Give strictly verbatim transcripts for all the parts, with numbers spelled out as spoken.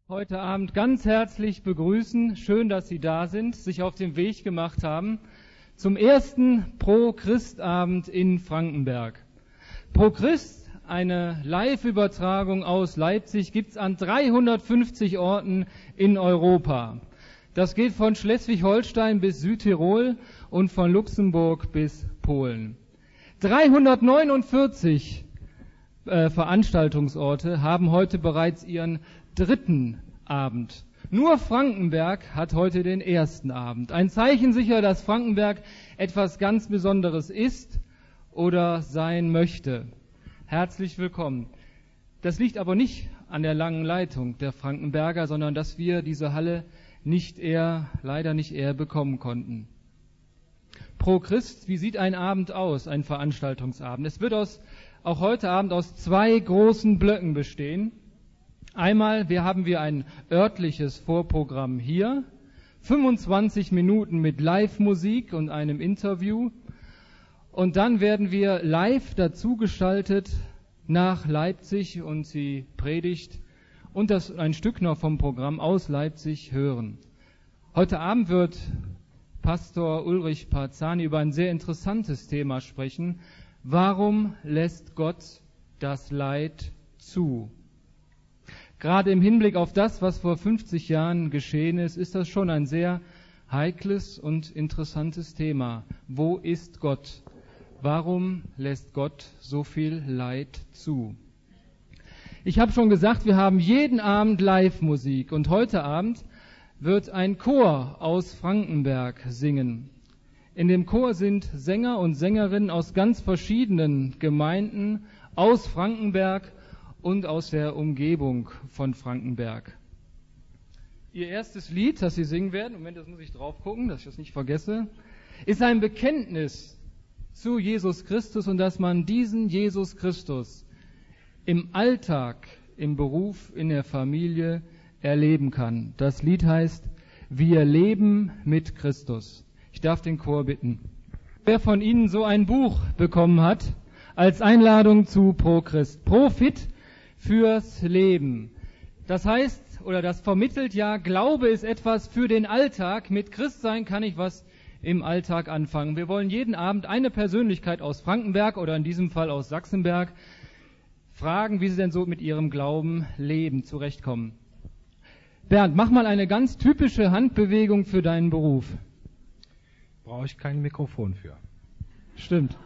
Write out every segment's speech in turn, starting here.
Heute Abend ganz herzlich begrüßen. Schön, dass Sie da sind, sich auf den Weg gemacht haben zum ersten Pro-Christ-Abend in Frankenberg. Pro-Christ, eine Live-Übertragung aus Leipzig, gibt's an dreihundertfünfzig Orten in Europa. Das geht von Schleswig-Holstein bis Südtirol und von Luxemburg bis Polen. dreihundertneunundvierzig äh, Veranstaltungsorte haben heute bereits ihren dritten Abend. Nur Frankenberg hat heute den ersten Abend. Ein Zeichen sicher, dass Frankenberg etwas ganz Besonderes ist oder sein möchte. Herzlich willkommen. Das liegt aber nicht an der langen Leitung der Frankenberger, sondern dass wir diese Halle nicht eher, leider nicht eher bekommen konnten. Pro Christ, wie sieht ein Abend aus, ein Veranstaltungsabend? Es wird aus, auch heute Abend aus zwei großen Blöcken bestehen. Einmal wir haben wir ein örtliches Vorprogramm hier, fünfundzwanzig Minuten mit Live-Musik und einem Interview. Und dann werden wir live dazugeschaltet nach Leipzig und die Predigt und das ein Stück noch vom Programm aus Leipzig hören. Heute Abend wird Pastor Ulrich Parzani über ein sehr interessantes Thema sprechen. Warum lässt Gott das Leid zu? Gerade im Hinblick auf das, was vor fünfzig Jahren geschehen ist, ist das schon ein sehr heikles und interessantes Thema. Wo ist Gott? Warum lässt Gott so viel Leid zu? Ich habe schon gesagt, wir haben jeden Abend Live-Musik und heute Abend wird ein Chor aus Frankenberg singen. In dem Chor sind Sänger und Sängerinnen aus ganz verschiedenen Gemeinden aus Frankenberg und aus der Umgebung von Frankenberg. Ihr erstes Lied, das Sie singen werden, Moment, das muss ich drauf gucken, dass ich das nicht vergesse, ist ein Bekenntnis zu Jesus Christus und dass man diesen Jesus Christus im Alltag, im Beruf, in der Familie erleben kann. Das Lied heißt Wir leben mit Christus. Ich darf den Chor bitten. Wer von Ihnen so ein Buch bekommen hat, als Einladung zu Pro Christ, Profit fürs Leben. Das heißt, oder das vermittelt ja, Glaube ist etwas für den Alltag. Mit Christsein kann ich was im Alltag anfangen. Wir wollen jeden Abend eine Persönlichkeit aus Frankenberg oder in diesem Fall aus Sachsenberg fragen, wie sie denn so mit ihrem Glauben leben, zurechtkommen. Bernd, mach mal eine ganz typische Handbewegung für deinen Beruf. Brauche ich kein Mikrofon für. Stimmt.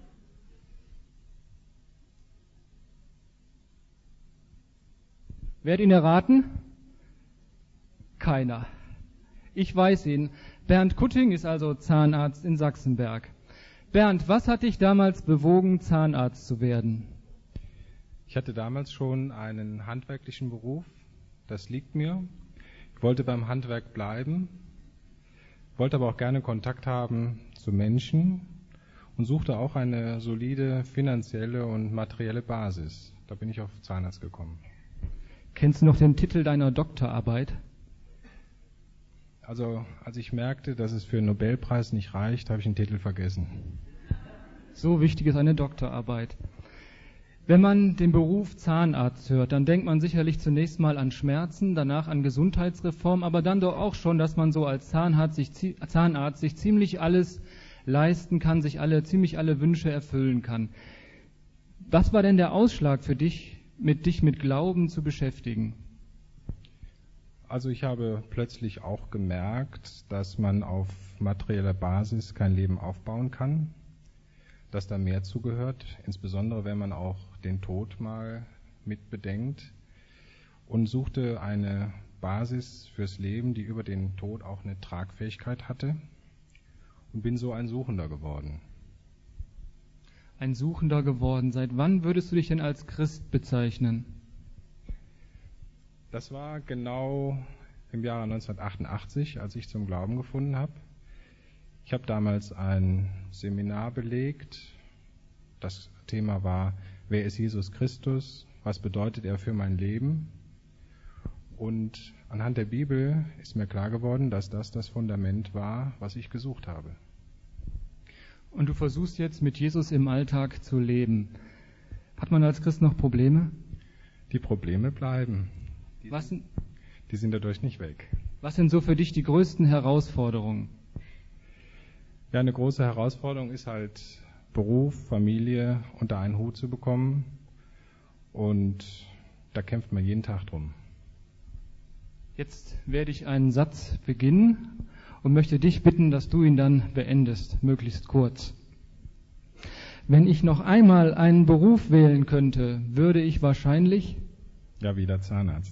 Wer hat ihn erraten? Keiner. Ich weiß ihn. Bernd Kutting ist also Zahnarzt in Sachsenberg. Bernd, was hat dich damals bewogen, Zahnarzt zu werden? Ich hatte damals schon einen handwerklichen Beruf. Das liegt mir. Ich wollte beim Handwerk bleiben, wollte aber auch gerne Kontakt haben zu Menschen und suchte auch eine solide finanzielle und materielle Basis. Da bin ich auf Zahnarzt gekommen. Kennst du noch den Titel deiner Doktorarbeit? Also, als ich merkte, dass es für einen Nobelpreis nicht reicht, habe ich den Titel vergessen. So wichtig ist eine Doktorarbeit. Wenn man den Beruf Zahnarzt hört, dann denkt man sicherlich zunächst mal an Schmerzen, danach an Gesundheitsreform, aber dann doch auch schon, dass man so als Zahnarzt sich, Zahnarzt sich ziemlich alles leisten kann, sich alle, ziemlich alle Wünsche erfüllen kann. Was war denn der Ausschlag für dich, mit dich mit Glauben zu beschäftigen? Also ich habe plötzlich auch gemerkt, dass man auf materieller Basis kein Leben aufbauen kann, dass da mehr zugehört, insbesondere wenn man auch den Tod mal mit bedenkt, und suchte eine Basis fürs Leben, die über den Tod auch eine Tragfähigkeit hatte, und bin so ein Suchender geworden. Ein Suchender geworden. Seit wann würdest du dich denn als Christ bezeichnen? Das war genau im Jahre neunzehnhundertachtundachtzig, als ich zum Glauben gefunden habe. Ich habe damals ein Seminar belegt. Das Thema war, wer ist Jesus Christus? Was bedeutet er für mein Leben? Und anhand der Bibel ist mir klar geworden, dass das das Fundament war, was ich gesucht habe. Und du versuchst jetzt mit Jesus im Alltag zu leben. Hat man als Christ noch Probleme? Die Probleme bleiben. Die Was, sind, die sind dadurch nicht weg. Was sind so für dich die größten Herausforderungen? Ja, eine große Herausforderung ist halt, Beruf, Familie unter einen Hut zu bekommen. Und da kämpft man jeden Tag drum. Jetzt werde ich einen Satz beginnen und möchte dich bitten, dass du ihn dann beendest, möglichst kurz. Wenn ich noch einmal einen Beruf wählen könnte, würde ich wahrscheinlich... Ja, wieder Zahnarzt.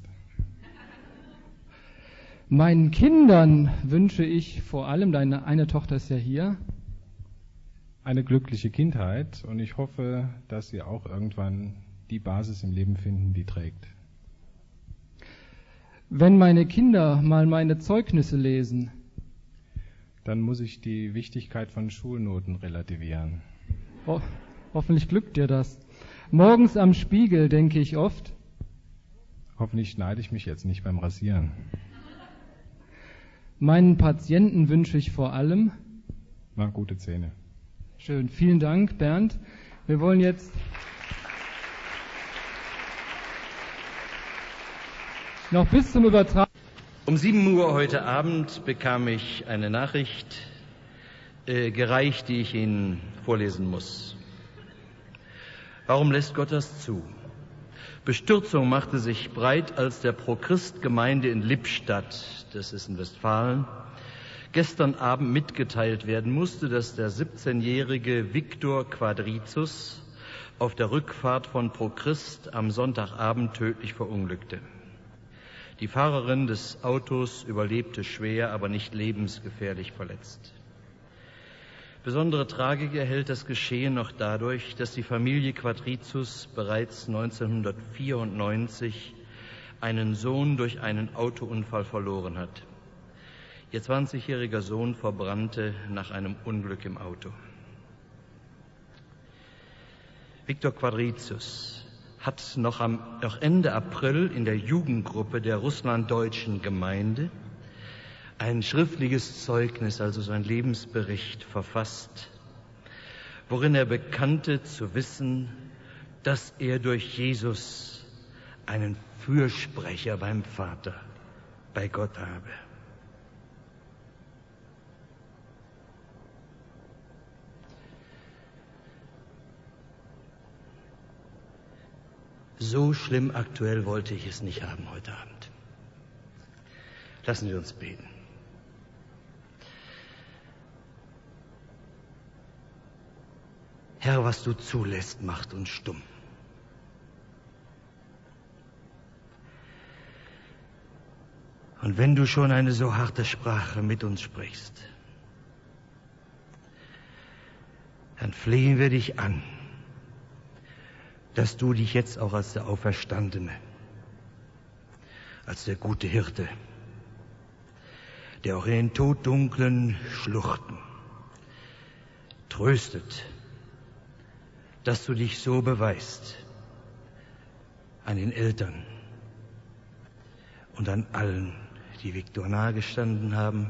Meinen Kindern wünsche ich vor allem, deine eine Tochter ist ja hier, eine glückliche Kindheit, und ich hoffe, dass sie auch irgendwann die Basis im Leben finden, die trägt. Wenn meine Kinder mal meine Zeugnisse lesen, dann muss ich die Wichtigkeit von Schulnoten relativieren. Ho- hoffentlich glückt dir das. Morgens am Spiegel denke ich oft, Hoffentlich schneide ich mich jetzt nicht beim Rasieren. meinen Patienten wünsche ich vor allem, Na, gute Zähne. schön, vielen Dank, Bernd. Wir wollen jetzt noch bis zum Übertragen. Um sieben Uhr heute Abend bekam ich eine Nachricht äh, gereicht, die ich Ihnen vorlesen muss. Warum lässt Gott das zu? Bestürzung machte sich breit, als der Pro-Christ-Gemeinde in Lippstadt, das ist in Westfalen, gestern Abend mitgeteilt werden musste, dass der siebzehnjährige Viktor Quadricius auf der Rückfahrt von Pro-Christ am Sonntagabend tödlich verunglückte. Die Fahrerin des Autos überlebte schwer, aber nicht lebensgefährlich verletzt. Besondere Tragik erhält das Geschehen noch dadurch, dass die Familie Quadricius bereits neunzehnhundertvierundneunzig einen Sohn durch einen Autounfall verloren hat. Ihr zwanzigjähriger Sohn verbrannte nach einem Unglück im Auto. Viktor Quadricius hat noch, am, noch Ende April in der Jugendgruppe der russlanddeutschen Gemeinde ein schriftliches Zeugnis, also sein Lebensbericht, verfasst, worin er bekannte zu wissen, dass er durch Jesus einen Fürsprecher beim Vater, bei Gott habe. So schlimm aktuell wollte ich es nicht haben heute Abend. Lassen Sie uns beten. Herr, was du zulässt, macht uns stumm. Und wenn du schon eine so harte Sprache mit uns sprichst, dann flehen wir dich an, dass du dich jetzt auch als der Auferstandene, als der gute Hirte, der auch in den toddunklen Schluchten tröstet, dass du dich so beweist an den Eltern und an allen, die Viktor nahegestanden haben.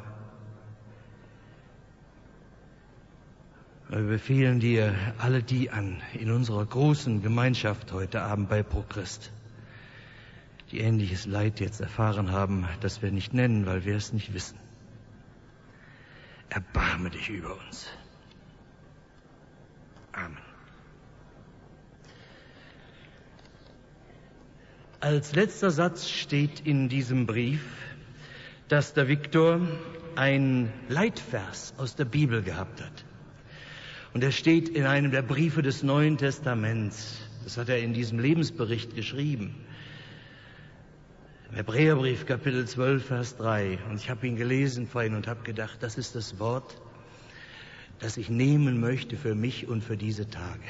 Wir befehlen dir alle die an in unserer großen Gemeinschaft heute Abend bei Pro-Christ, die ähnliches Leid jetzt erfahren haben, das wir nicht nennen, weil wir es nicht wissen. Erbarme dich über uns. Amen. Als letzter Satz steht in diesem Brief, dass der Viktor einen Leitvers aus der Bibel gehabt hat. Und er steht in einem der Briefe des Neuen Testaments. Das hat er in diesem Lebensbericht geschrieben. Im Hebräerbrief, Kapitel zwölf, Vers drei. Und ich habe ihn gelesen vorhin und habe gedacht, das ist das Wort, das ich nehmen möchte für mich und für diese Tage.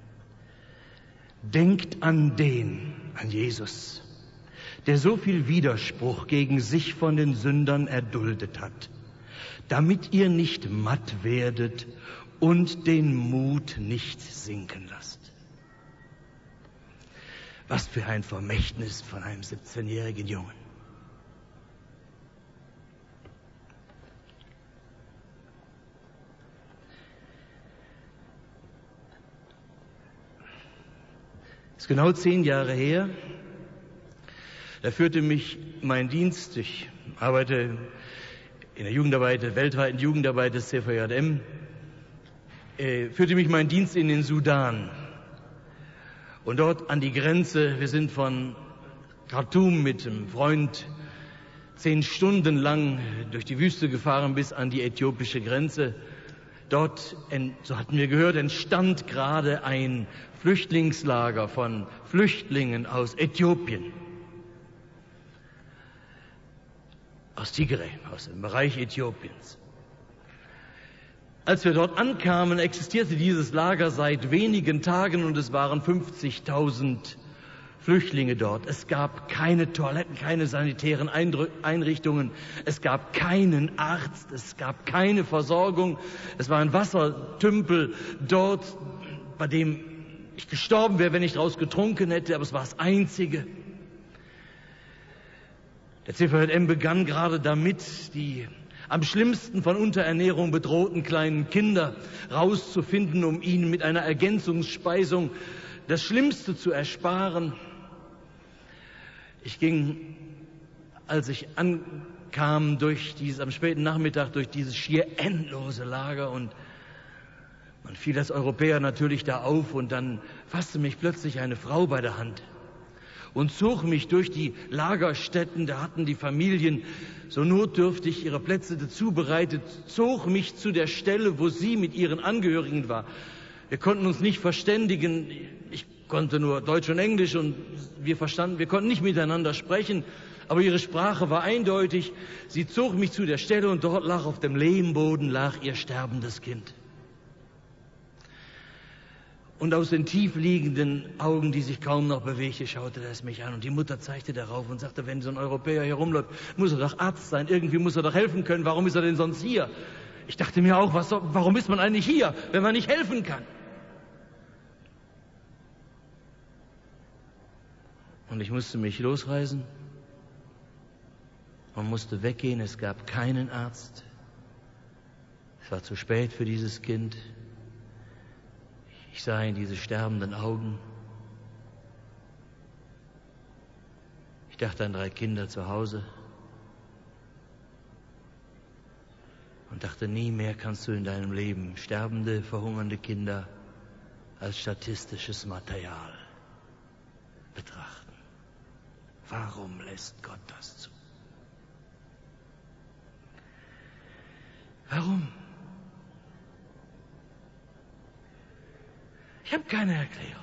Denkt an den, an Jesus, der so viel Widerspruch gegen sich von den Sündern erduldet hat, damit ihr nicht matt werdet und den Mut nicht sinken lasst. Was für ein Vermächtnis von einem siebzehnjährigen Jungen. Es ist genau zehn Jahre her, Da führte mich mein Dienst, ich arbeite in der Jugendarbeit, der weltweiten Jugendarbeit des C V J M, äh, führte mich mein Dienst in den Sudan. Und dort an die Grenze, wir sind von Khartoum mit einem Freund zehn Stunden lang durch die Wüste gefahren bis an die äthiopische Grenze. Dort, so hatten wir gehört, entstand gerade ein Flüchtlingslager von Flüchtlingen aus Äthiopien. Aus Tigray, aus dem Bereich Äthiopiens. Als wir dort ankamen, existierte dieses Lager seit wenigen Tagen und es waren fünfzigtausend Flüchtlinge dort. Es gab keine Toiletten, keine sanitären Einrichtungen, es gab keinen Arzt, es gab keine Versorgung. Es war ein Wassertümpel dort, bei dem ich gestorben wäre, wenn ich daraus getrunken hätte, aber es war das Einzige. Der C V J M begann gerade damit, die am schlimmsten von Unterernährung bedrohten kleinen Kinder rauszufinden, um ihnen mit einer Ergänzungsspeisung das Schlimmste zu ersparen. Ich ging, als ich ankam, durch dieses, am späten Nachmittag durch dieses schier endlose Lager und man fiel als Europäer natürlich da auf und dann fasste mich plötzlich eine Frau bei der Hand und zog mich durch die Lagerstätten, da hatten die Familien so notdürftig ihre Plätze zubereitet, zog mich zu der Stelle, wo sie mit ihren Angehörigen war. Wir konnten uns nicht verständigen, ich konnte nur Deutsch und Englisch und wir verstanden, wir konnten nicht miteinander sprechen, aber ihre Sprache war eindeutig. Sie zog mich zu der Stelle und dort lag auf dem Lehmboden lag ihr sterbendes Kind. Und aus den tief liegenden Augen, die sich kaum noch bewegte, schaute er es mich an. Und die Mutter zeigte darauf und sagte, wenn so ein Europäer hier rumläuft, muss er doch Arzt sein. Irgendwie muss er doch helfen können. Warum ist er denn sonst hier? Ich dachte mir auch, was, warum ist man eigentlich hier, wenn man nicht helfen kann? Und ich musste mich losreißen. Man musste weggehen. Es gab keinen Arzt. Es war zu spät für dieses Kind. Ich sah in diese sterbenden Augen. Ich dachte an drei Kinder zu Hause und dachte, nie mehr kannst du in deinem Leben sterbende, verhungernde Kinder als statistisches Material betrachten. Warum lässt Gott das zu? Warum? Ich habe keine Erklärung.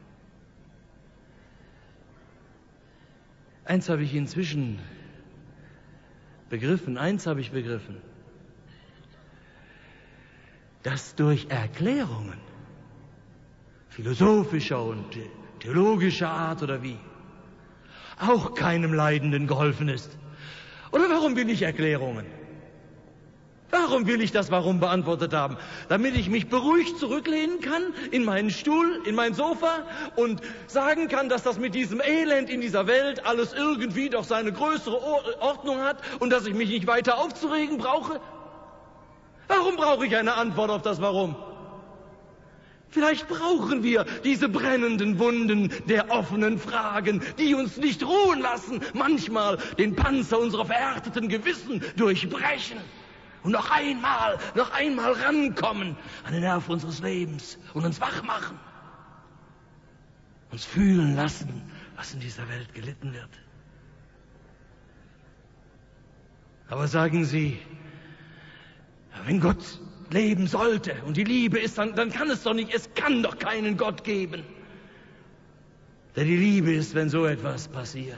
Eins habe ich inzwischen begriffen, eins habe ich begriffen, dass durch Erklärungen philosophischer und theologischer Art oder wie auch keinem Leidenden geholfen ist. Oder warum will ich Erklärungen? Warum will ich das Warum beantwortet haben? Damit ich mich beruhigt zurücklehnen kann in meinen Stuhl, in mein Sofa und sagen kann, dass das mit diesem Elend in dieser Welt alles irgendwie doch seine größere Ordnung hat und dass ich mich nicht weiter aufzuregen brauche? Warum brauche ich eine Antwort auf das Warum? Vielleicht brauchen wir diese brennenden Wunden der offenen Fragen, die uns nicht ruhen lassen, manchmal den Panzer unserer verhärteten Gewissen durchbrechen. Und noch einmal, noch einmal rankommen an den Nerv unseres Lebens und uns wach machen. Uns fühlen lassen, was in dieser Welt gelitten wird. Aber sagen Sie, wenn Gott leben sollte und die Liebe ist, dann, dann kann es doch nicht, es kann doch keinen Gott geben, der die Liebe ist, wenn so etwas passiert.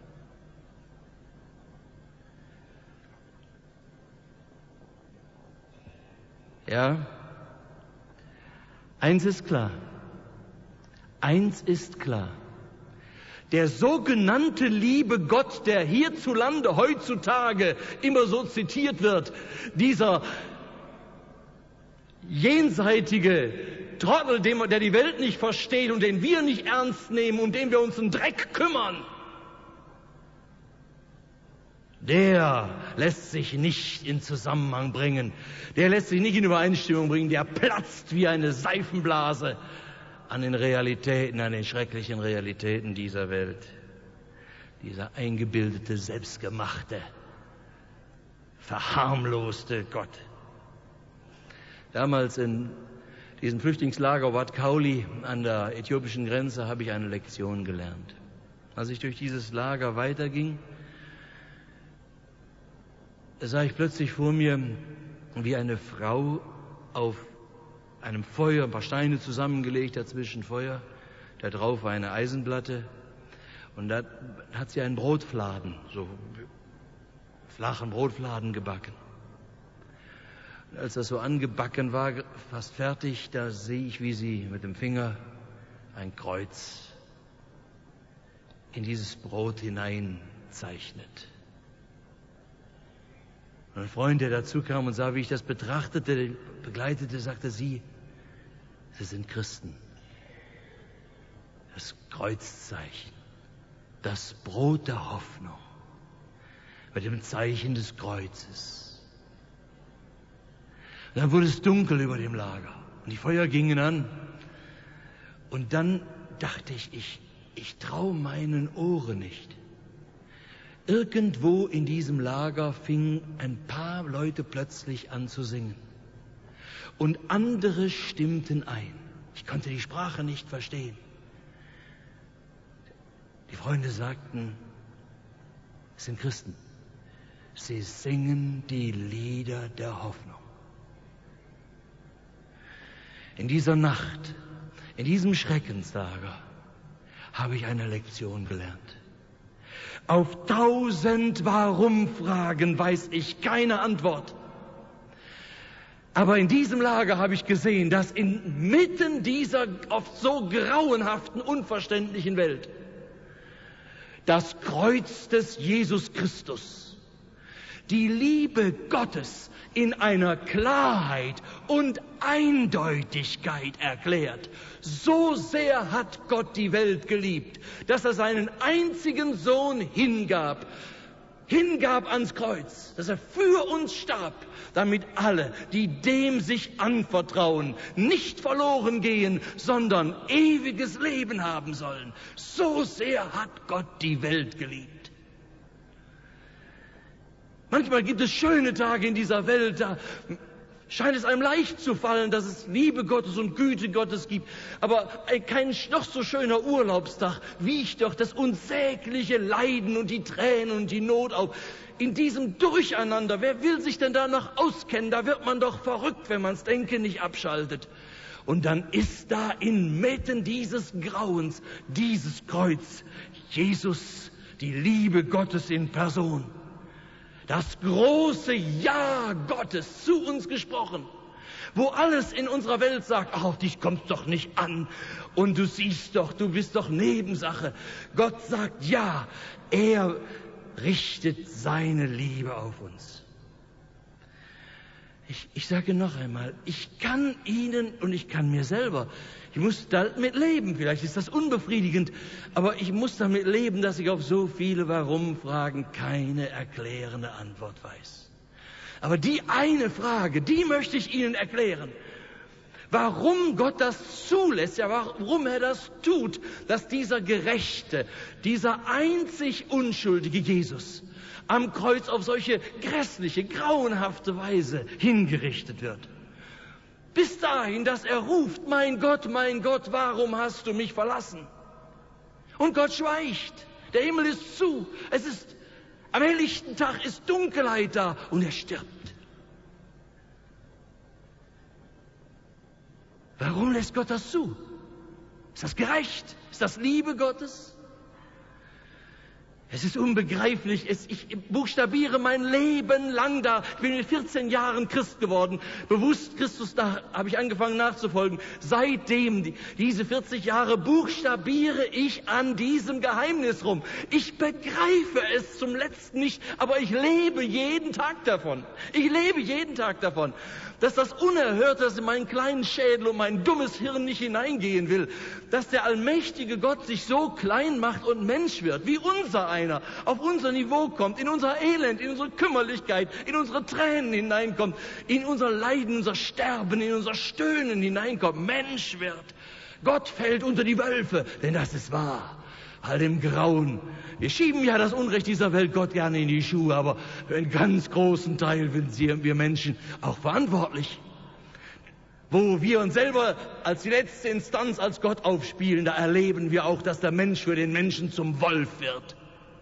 Ja, eins ist klar, eins ist klar, der sogenannte liebe Gott, der hierzulande heutzutage immer so zitiert wird, dieser jenseitige Trottel, der die Welt nicht versteht und den wir nicht ernst nehmen und dem wir uns einen Dreck kümmern, der lässt sich nicht in Zusammenhang bringen. Der lässt sich nicht in Übereinstimmung bringen. Der platzt wie eine Seifenblase an den Realitäten, an den schrecklichen Realitäten dieser Welt. dieser eingebildete, selbstgemachte, verharmloste Gott. Damals in diesem Flüchtlingslager Wat Kauli an der äthiopischen Grenze habe ich eine Lektion gelernt. Als ich durch dieses Lager weiterging, sah ich plötzlich vor mir, wie eine Frau auf einem Feuer, ein paar Steine zusammengelegt, dazwischen Feuer, da drauf war eine Eisenplatte und da hat sie einen Brotfladen, so flachen Brotfladen gebacken. Und als das so angebacken war, fast fertig, da sehe ich, wie sie mit dem Finger ein Kreuz in dieses Brot hineinzeichnet. Und ein Freund, der dazu kam und sah, wie ich das betrachtete, begleitete, sagte, Sie, Sie sind Christen. Das Kreuzzeichen, das Brot der Hoffnung, mit dem Zeichen des Kreuzes. Und dann wurde es dunkel über dem Lager und die Feuer gingen an. Und dann dachte ich, ich, ich traue meinen Ohren nicht. Irgendwo in diesem Lager fingen ein paar Leute plötzlich an zu singen. Und andere stimmten ein. Ich konnte die Sprache nicht verstehen. Die Freunde sagten, es sind Christen. Sie singen die Lieder der Hoffnung. In dieser Nacht, in diesem Schreckenslager, habe ich eine Lektion gelernt. Auf tausend Warum-Fragen weiß ich keine Antwort. Aber in diesem Lager habe ich gesehen, dass inmitten dieser oft so grauenhaften, unverständlichen Welt das Kreuz des Jesus Christus, die Liebe Gottes in einer Klarheit und Eindeutigkeit erklärt. So sehr hat Gott die Welt geliebt, dass er seinen einzigen Sohn hingab, hingab ans Kreuz, dass er für uns starb, damit alle, die dem sich anvertrauen, nicht verloren gehen, sondern ewiges Leben haben sollen. So sehr hat Gott die Welt geliebt. Manchmal gibt es schöne Tage in dieser Welt, da scheint es einem leicht zu fallen, dass es Liebe Gottes und Güte Gottes gibt. Aber kein noch so schöner Urlaubstag wiegt doch das unsägliche Leiden und die Tränen und die Not auf. In diesem Durcheinander, wer will sich denn da noch auskennen? Da wird man doch verrückt, wenn man das Denken nicht abschaltet. Und dann ist da inmitten dieses Grauens dieses Kreuz, Jesus, die Liebe Gottes in Person. Das große Ja Gottes zu uns gesprochen, wo alles in unserer Welt sagt, ach, auf dich kommt's doch nicht an und du siehst doch, du bist doch Nebensache. Gott sagt ja, er richtet seine Liebe auf uns. Ich, ich sage noch einmal, ich kann Ihnen und ich kann mir selber, ich muss damit leben, vielleicht ist das unbefriedigend, aber ich muss damit leben, dass ich auf so viele Warum-Fragen keine erklärende Antwort weiß. Aber die eine Frage, die möchte ich Ihnen erklären. Warum Gott das zulässt, ja, warum er das tut, dass dieser Gerechte, dieser einzig unschuldige Jesus am Kreuz auf solche grässliche, grauenhafte Weise hingerichtet wird. Bis dahin, dass er ruft, mein Gott, mein Gott, warum hast du mich verlassen? Und Gott schweigt. Der Himmel ist zu. Es ist, am helllichten Tag ist Dunkelheit da und er stirbt. Warum lässt Gott das zu? Ist das gerecht? Ist das Liebe Gottes? Es ist unbegreiflich. Es, ich buchstabiere mein Leben lang da. Ich bin mit vierzehn Jahren Christ geworden. Bewusst Christus, da habe ich angefangen nachzufolgen. Seitdem, die, diese vierzig Jahre, buchstabiere ich an diesem Geheimnis rum. Ich begreife es zum Letzten nicht, aber ich lebe jeden Tag davon. Ich lebe jeden Tag davon. Dass das Unerhörte, das in meinen kleinen Schädel und mein dummes Hirn nicht hineingehen will, dass der allmächtige Gott sich so klein macht und Mensch wird, wie unser einer, auf unser Niveau kommt, in unser Elend, in unsere Kümmerlichkeit, in unsere Tränen hineinkommt, in unser Leiden, unser Sterben, in unser Stöhnen hineinkommt, Mensch wird. Gott fällt unter die Wölfe, denn das ist wahr. all dem Grauen. Wir schieben ja das Unrecht dieser Welt Gott gerne in die Schuhe, aber für einen ganz großen Teil sind wir Menschen auch verantwortlich. Wo wir uns selber als die letzte Instanz als Gott aufspielen, da erleben wir auch, dass der Mensch für den Menschen zum Wolf wird.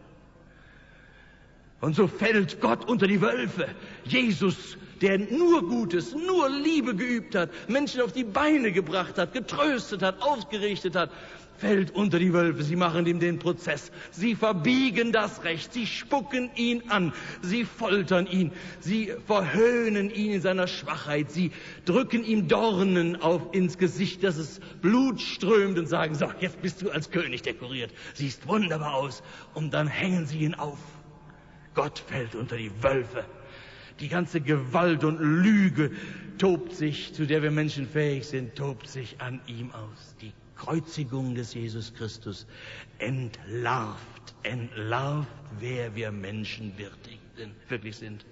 Und so fällt Gott unter die Wölfe. Jesus, der nur Gutes, nur Liebe geübt hat, Menschen auf die Beine gebracht hat, getröstet hat, ausgerichtet hat, fällt unter die Wölfe. Sie machen ihm den Prozess. Sie verbiegen das Recht. Sie spucken ihn an. Sie foltern ihn. Sie verhöhnen ihn in seiner Schwachheit. Sie drücken ihm Dornen auf ins Gesicht, dass es Blut strömt und sagen, so, jetzt bist du als König dekoriert. Siehst wunderbar aus. Und dann hängen sie ihn auf. Gott fällt unter die Wölfe. Die ganze Gewalt und Lüge tobt sich, zu der wir Menschen fähig sind, tobt sich an ihm aus. Die Kreuzigung des Jesus Christus entlarvt, entlarvt, wer wir Menschen wirklich sind.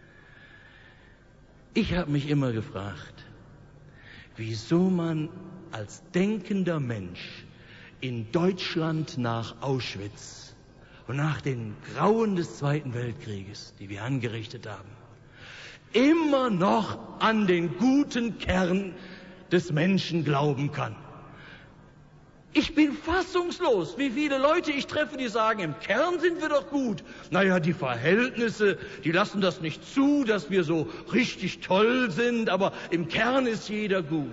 Ich habe mich immer gefragt, wieso man als denkender Mensch in Deutschland nach Auschwitz und nach den Grauen des Zweiten Weltkrieges, die wir angerichtet haben, immer noch an den guten Kern des Menschen glauben kann. Ich bin fassungslos, wie viele Leute ich treffe, die sagen, im Kern sind wir doch gut. Naja, die Verhältnisse, die lassen das nicht zu, dass wir so richtig toll sind, aber im Kern ist jeder gut.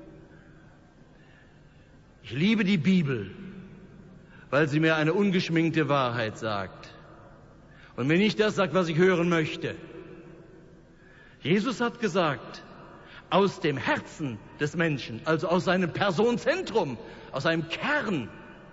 Ich liebe die Bibel, weil sie mir eine ungeschminkte Wahrheit sagt und mir nicht das sagt, was ich hören möchte. Jesus hat gesagt, aus dem Herzen des Menschen, also aus seinem Personenzentrum, aus seinem Kern,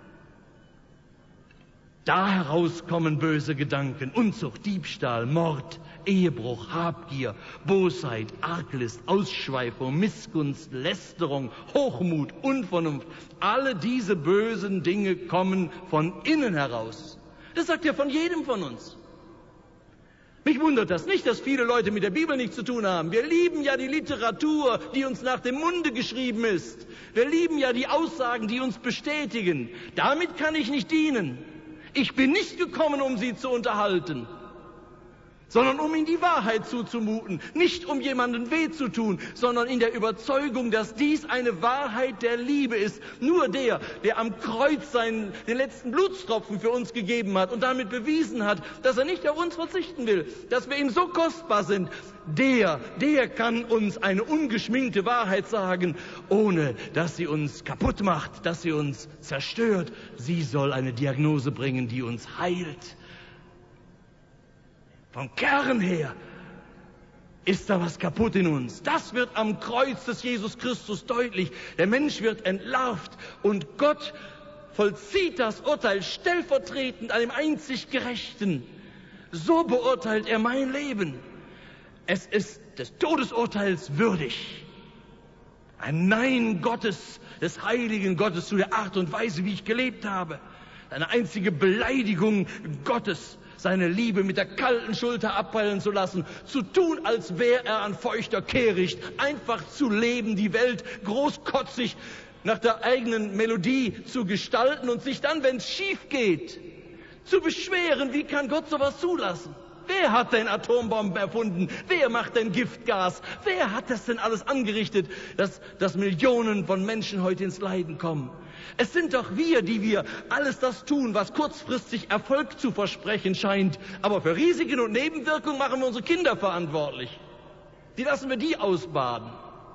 da heraus kommen böse Gedanken, Unzucht, Diebstahl, Mord, Ehebruch, Habgier, Bosheit, Arglist, Ausschweifung, Missgunst, Lästerung, Hochmut, Unvernunft. Alle diese bösen Dinge kommen von innen heraus. Das sagt er von jedem von uns. Mich wundert das nicht, dass viele Leute mit der Bibel nichts zu tun haben. Wir lieben ja die Literatur, die uns nach dem Munde geschrieben ist. Wir lieben ja die Aussagen, die uns bestätigen. Damit kann ich nicht dienen. Ich bin nicht gekommen, um sie zu unterhalten, sondern um ihnen die Wahrheit zuzumuten. Nicht um jemandem weh zu tun, sondern in der Überzeugung, dass dies eine Wahrheit der Liebe ist. Nur der, der am Kreuz seinen, den letzten Blutstropfen für uns gegeben hat und damit bewiesen hat, dass er nicht auf uns verzichten will, dass wir ihm so kostbar sind, der, der kann uns eine ungeschminkte Wahrheit sagen, ohne dass sie uns kaputt macht, dass sie uns zerstört. Sie soll eine Diagnose bringen, die uns heilt. Vom Kern her ist da was kaputt in uns. Das wird am Kreuz des Jesus Christus deutlich. Der Mensch wird entlarvt und Gott vollzieht das Urteil stellvertretend an dem einzig Gerechten. So beurteilt er mein Leben. Es ist des Todesurteils würdig. Ein Nein Gottes, des heiligen Gottes zu der Art und Weise, wie ich gelebt habe. Eine einzige Beleidigung Gottes, seine Liebe mit der kalten Schulter abprallen zu lassen, zu tun, als wäre er ein feuchter Kehricht, einfach zu leben, die Welt großkotzig nach der eigenen Melodie zu gestalten und sich dann, wenn es schief geht, zu beschweren, wie kann Gott sowas zulassen? Wer hat denn Atombomben erfunden? Wer macht denn Giftgas? Wer hat das denn alles angerichtet, dass, dass Millionen von Menschen heute ins Leiden kommen? Es sind doch wir, die wir alles das tun, was kurzfristig Erfolg zu versprechen scheint. Aber für Risiken und Nebenwirkungen machen wir unsere Kinder verantwortlich. Die lassen wir die ausbaden.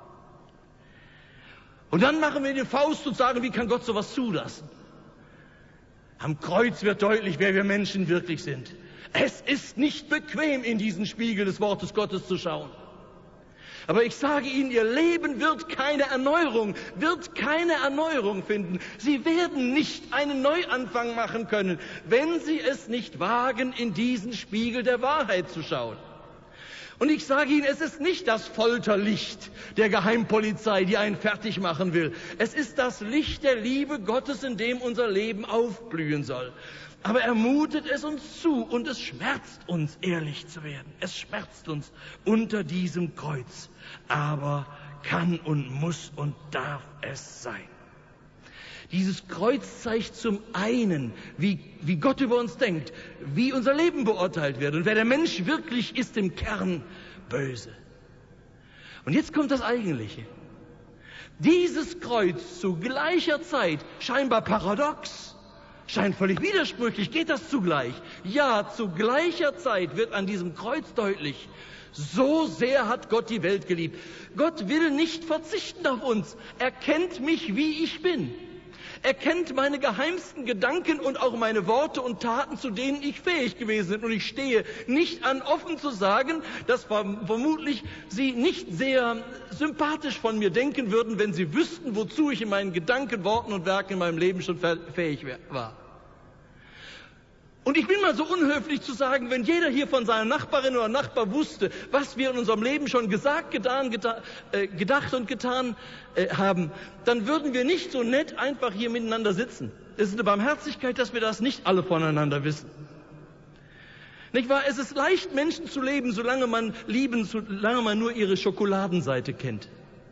Und dann machen wir die Faust und sagen, wie kann Gott sowas zulassen? Am Kreuz wird deutlich, wer wir Menschen wirklich sind. Es ist nicht bequem, in diesen Spiegel des Wortes Gottes zu schauen. Aber ich sage Ihnen, Ihr Leben wird keine Erneuerung, wird keine Erneuerung finden. Sie werden nicht einen Neuanfang machen können, wenn Sie es nicht wagen, in diesen Spiegel der Wahrheit zu schauen. Und ich sage Ihnen, es ist nicht das Folterlicht der Geheimpolizei, die einen fertig machen will. Es ist das Licht der Liebe Gottes, in dem unser Leben aufblühen soll. Aber er mutet es uns zu und es schmerzt uns, ehrlich zu werden. Es schmerzt uns unter diesem Kreuz. Aber kann und muss und darf es sein. Dieses Kreuz zeigt zum einen, wie, wie Gott über uns denkt, wie unser Leben beurteilt wird und wer der Mensch wirklich ist im Kern böse. Und jetzt kommt das Eigentliche. Dieses Kreuz zu gleicher Zeit, scheinbar paradox, scheint völlig widersprüchlich, geht das zugleich? Ja, zu gleicher Zeit wird an diesem Kreuz deutlich, so sehr hat Gott die Welt geliebt. Gott will nicht verzichten auf uns. Er kennt mich, wie ich bin. Er kennt meine geheimsten Gedanken und auch meine Worte und Taten, zu denen ich fähig gewesen bin. Und ich stehe nicht an, offen zu sagen, dass vermutlich Sie nicht sehr sympathisch von mir denken würden, wenn Sie wüssten, wozu ich in meinen Gedanken, Worten und Werken in meinem Leben schon fähig war. Und ich bin mal so unhöflich zu sagen, wenn jeder hier von seiner Nachbarin oder Nachbar wusste, was wir in unserem Leben schon gesagt, getan, geta- äh, gedacht und getan äh, haben, dann würden wir nicht so nett einfach hier miteinander sitzen. Es ist eine Barmherzigkeit, dass wir das nicht alle voneinander wissen. Nicht wahr? Es ist leicht, Menschen zu leben, solange man lieben, solange man nur ihre Schokoladenseite kennt.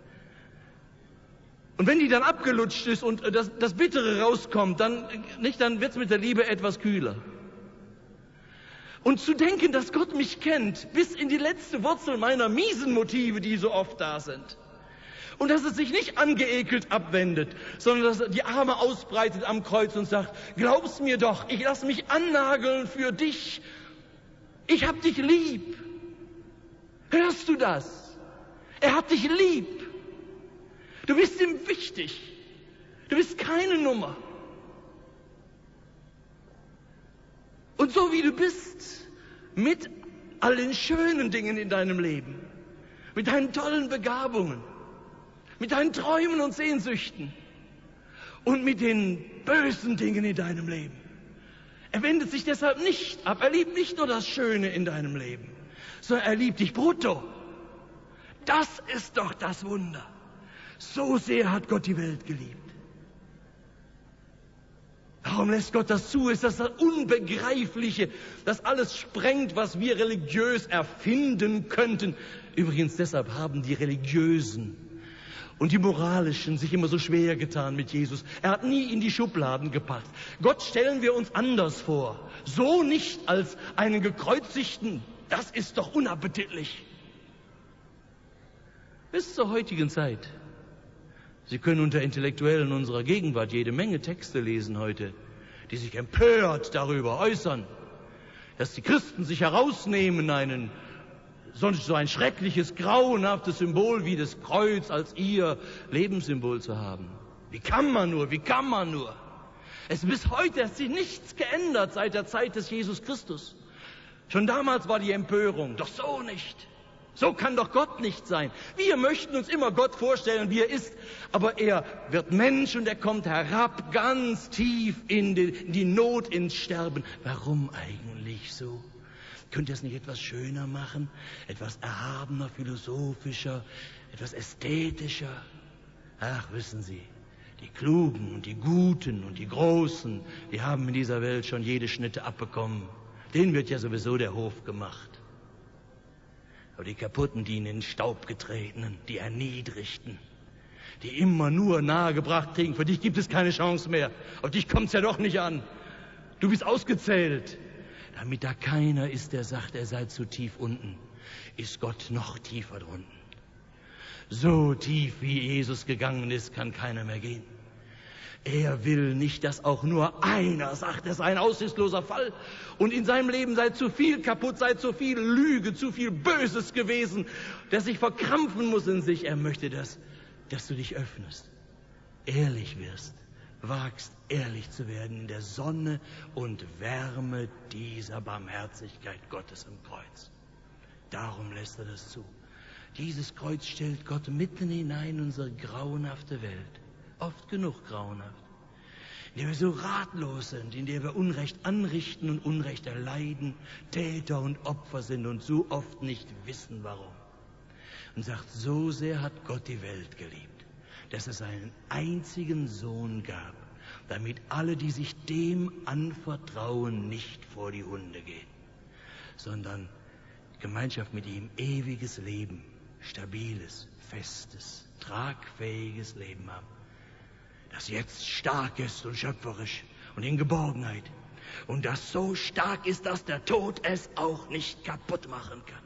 Und wenn die dann abgelutscht ist und das, das Bittere rauskommt, dann, nicht, dann wird es mit der Liebe etwas kühler. Und zu denken, dass Gott mich kennt, bis in die letzte Wurzel meiner miesen Motive, die so oft da sind. Und dass es sich nicht angeekelt abwendet, sondern dass er die Arme ausbreitet am Kreuz und sagt, glaub's mir doch, ich lass mich annageln für dich. Ich hab dich lieb. Hörst du das? Er hat dich lieb. Du bist ihm wichtig. Du bist keine Nummer. Und so wie du bist, mit all den schönen Dingen in deinem Leben, mit deinen tollen Begabungen, mit deinen Träumen und Sehnsüchten und mit den bösen Dingen in deinem Leben. Er wendet sich deshalb nicht ab. Er liebt nicht nur das Schöne in deinem Leben, sondern er liebt dich brutto. Das ist doch das Wunder. So sehr hat Gott die Welt geliebt. Warum lässt Gott das zu? Ist das das Unbegreifliche, das alles sprengt, was wir religiös erfinden könnten? Übrigens, deshalb haben die Religiösen und die Moralischen sich immer so schwer getan mit Jesus. Er hat nie in die Schubladen gepackt. Gott stellen wir uns anders vor. So nicht als einen Gekreuzigten. Das ist doch unappetitlich. Bis zur heutigen Zeit. Sie können unter Intellektuellen unserer Gegenwart jede Menge Texte lesen heute, die sich empört darüber äußern, dass die Christen sich herausnehmen, einen, sonst so ein schreckliches, grauenhaftes Symbol wie das Kreuz als ihr Lebenssymbol zu haben. Wie kann man nur, wie kann man nur? Es bis heute hat sich nichts geändert seit der Zeit des Jesus Christus. Schon damals war die Empörung, doch so nicht. So kann doch Gott nicht sein. Wir möchten uns immer Gott vorstellen, wie er ist, aber er wird Mensch und er kommt herab ganz tief in die, in die Not, ins Sterben. Warum eigentlich so? Könnt ihr es nicht etwas schöner machen? Etwas erhabener, philosophischer, etwas ästhetischer? Ach, wissen Sie, die Klugen und die Guten und die Großen, die haben in dieser Welt schon jede Schnitte abbekommen. Denen wird ja sowieso der Hof gemacht. Aber die Kaputten, die in den Staub getretenen, die Erniedrigten, die immer nur nahegebracht kriegen, für dich gibt es keine Chance mehr. Auf dich kommt's ja doch nicht an. Du bist ausgezählt. Damit da keiner ist, der sagt, er sei zu tief unten, ist Gott noch tiefer drunten. So tief, wie Jesus gegangen ist, kann keiner mehr gehen. Er will nicht, dass auch nur einer sagt, er sei ein aussichtsloser Fall und in seinem Leben sei zu viel kaputt, sei zu viel Lüge, zu viel Böses gewesen, dass sich verkrampfen muss in sich. Er möchte das, dass du dich öffnest, ehrlich wirst, wagst, ehrlich zu werden in der Sonne und Wärme dieser Barmherzigkeit Gottes am Kreuz. Darum lässt er das zu. Dieses Kreuz stellt Gott mitten hinein in unsere grauenhafte Welt. Oft genug grauenhaft, in der wir so ratlos sind, in der wir Unrecht anrichten und Unrecht erleiden, Täter und Opfer sind und so oft nicht wissen, warum. Und sagt, so sehr hat Gott die Welt geliebt, dass es einen einzigen Sohn gab, damit alle, die sich dem anvertrauen, nicht vor die Hunde gehen, sondern Gemeinschaft mit ihm, ewiges Leben, stabiles, festes, tragfähiges Leben haben. das jetzt stark ist und schöpferisch und in Geborgenheit. Und das so stark ist, dass der Tod es auch nicht kaputt machen kann.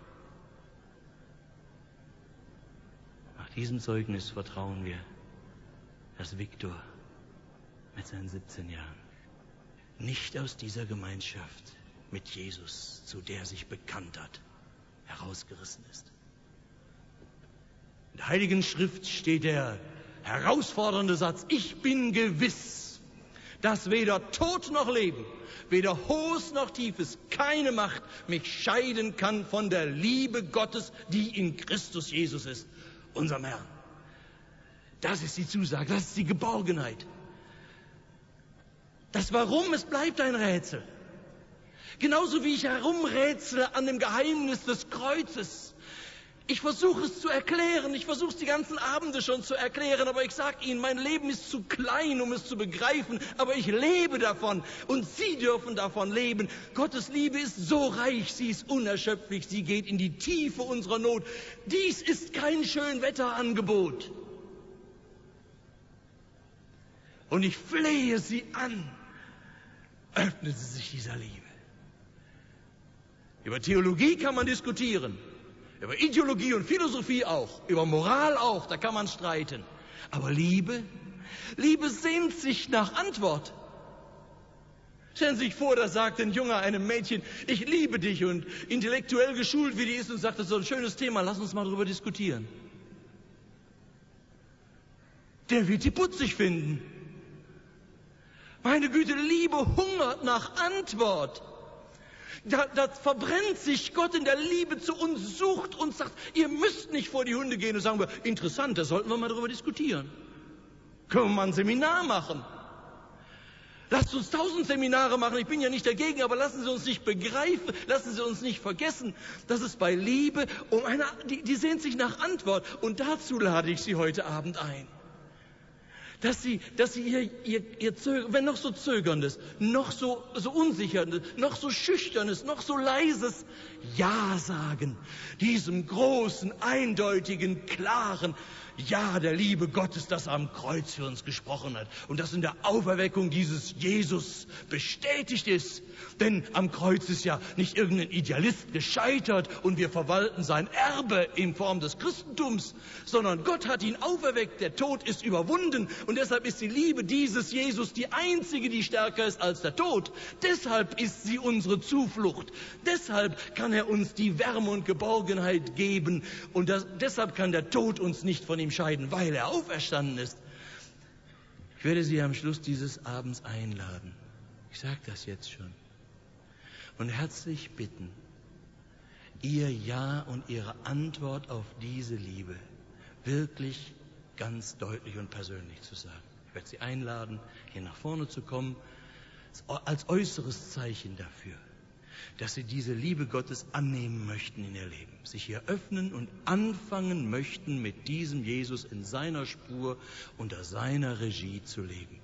Nach diesem Zeugnis vertrauen wir, dass Viktor mit seinen siebzehn Jahren nicht aus dieser Gemeinschaft mit Jesus, zu der er sich bekannt hat, herausgerissen ist. In der Heiligen Schrift steht der herausfordernde Satz: Ich bin gewiss, dass weder Tod noch Leben, weder Hohes noch Tiefes, keine Macht mich scheiden kann von der Liebe Gottes, die in Christus Jesus ist, unserem Herrn. Das ist die Zusage, das ist die Geborgenheit. Das Warum, es bleibt ein Rätsel. Genauso wie ich herumrätsele an dem Geheimnis des Kreuzes. Ich versuche es zu erklären, ich versuche es die ganzen Abende schon zu erklären, aber ich sage Ihnen, mein Leben ist zu klein, um es zu begreifen, aber ich lebe davon und Sie dürfen davon leben. Gottes Liebe ist so reich, sie ist unerschöpflich, sie geht in die Tiefe unserer Not. Dies ist kein Schönwetterangebot. Und ich flehe Sie an, öffnen Sie sich dieser Liebe. Über Theologie kann man diskutieren. Über Ideologie und Philosophie auch, über Moral auch, da kann man streiten. Aber Liebe, Liebe sehnt sich nach Antwort. Stellen Sie sich vor, da sagt ein Junge einem Mädchen, ich liebe dich, und intellektuell geschult wie die ist und sagt, das ist so ein schönes Thema, lass uns mal darüber diskutieren. Der wird die putzig finden. Meine Güte, Liebe hungert nach Antwort. Da, da verbrennt sich Gott in der Liebe zu uns, sucht uns, sagt, ihr müsst nicht vor die Hunde gehen. Und sagen wir, interessant, da sollten wir mal darüber diskutieren. Können wir mal ein Seminar machen? Lasst uns tausend Seminare machen, ich bin ja nicht dagegen, aber lassen Sie uns nicht begreifen, lassen Sie uns nicht vergessen, dass es bei Liebe um eine, die, die sehnt sich nach Antwort. Und dazu lade ich Sie heute Abend ein. Dass sie, dass sie ihr, ihr, ihr Zögern, wenn noch so zögerndes, noch so, so unsicherndes, noch so schüchternes, noch so leises Ja sagen. Diesem großen, eindeutigen, klaren Ja der Liebe Gottes, das am Kreuz für uns gesprochen hat. Und das in der Auferweckung dieses Jesus bestätigt ist. Denn am Kreuz ist ja nicht irgendein Idealist gescheitert und wir verwalten sein Erbe in Form des Christentums, sondern Gott hat ihn auferweckt, der Tod ist überwunden und deshalb ist die Liebe dieses Jesus die einzige, die stärker ist als der Tod. Deshalb ist sie unsere Zuflucht. Deshalb kann er uns die Wärme und Geborgenheit geben und das, deshalb kann der Tod uns nicht von ihm scheiden, weil er auferstanden ist. Ich werde Sie am Schluss dieses Abends einladen. Ich sage das jetzt schon. Und herzlich bitten, Ihr Ja und Ihre Antwort auf diese Liebe wirklich ganz deutlich und persönlich zu sagen. Ich werde Sie einladen, hier nach vorne zu kommen, als äußeres Zeichen dafür, dass Sie diese Liebe Gottes annehmen möchten in Ihr Leben, sich hier öffnen und anfangen möchten, mit diesem Jesus in seiner Spur, unter seiner Regie zu leben.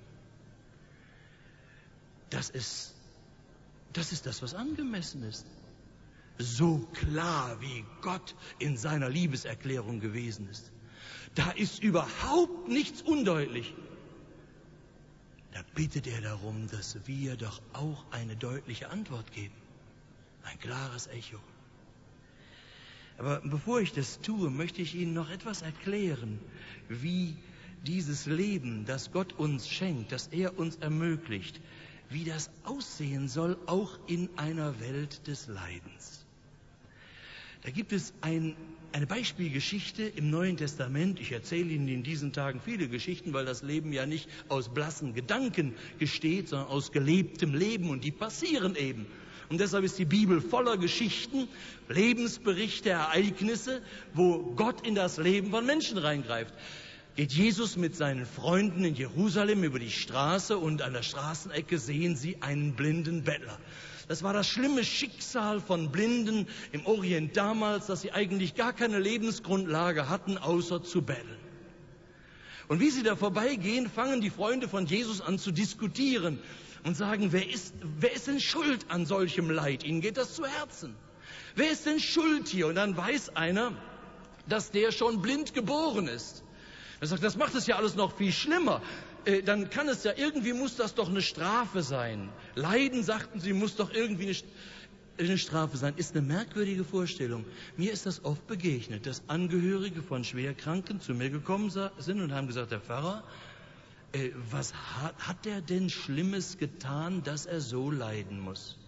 Das ist, das ist das, was angemessen ist. So klar, wie Gott in seiner Liebeserklärung gewesen ist. Da ist überhaupt nichts undeutlich. Da bittet er darum, dass wir doch auch eine deutliche Antwort geben. Ein klares Echo. Aber bevor ich das tue, möchte ich Ihnen noch etwas erklären, wie dieses Leben, das Gott uns schenkt, das er uns ermöglicht, wie das aussehen soll, auch in einer Welt des Leidens. Da gibt es ein, eine Beispielgeschichte im Neuen Testament. Ich erzähle Ihnen in diesen Tagen viele Geschichten, weil das Leben ja nicht aus blassen Gedanken besteht, sondern aus gelebtem Leben, und die passieren eben. Und deshalb ist die Bibel voller Geschichten, Lebensberichte, Ereignisse, wo Gott in das Leben von Menschen reingreift. Geht Jesus mit seinen Freunden in Jerusalem über die Straße und an der Straßenecke sehen sie einen blinden Bettler. Das war das schlimme Schicksal von Blinden im Orient damals, dass sie eigentlich gar keine Lebensgrundlage hatten, außer zu betteln. Und wie sie da vorbeigehen, fangen die Freunde von Jesus an zu diskutieren und sagen, wer ist, wer ist denn schuld an solchem Leid? Ihnen geht das zu Herzen. Wer ist denn schuld hier? Und dann weiß einer, dass der schon blind geboren ist. Er sagt, das macht es ja alles noch viel schlimmer. äh, dann kann es ja, irgendwie muss das doch eine Strafe sein. Leiden, sagten sie, muss doch irgendwie eine, eine Strafe sein. Ist eine merkwürdige Vorstellung. Mir ist das oft begegnet, dass Angehörige von Schwerkranken zu mir gekommen sind und haben gesagt, Herr Pfarrer, äh, was hat, hat er denn Schlimmes getan, dass er so leiden muss?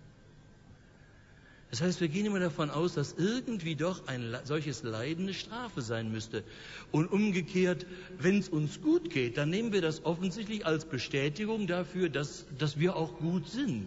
Das heißt, wir gehen immer davon aus, dass irgendwie doch ein solches Leiden eine Strafe sein müsste. Und umgekehrt, wenn es uns gut geht, dann nehmen wir das offensichtlich als Bestätigung dafür, dass, dass wir auch gut sind.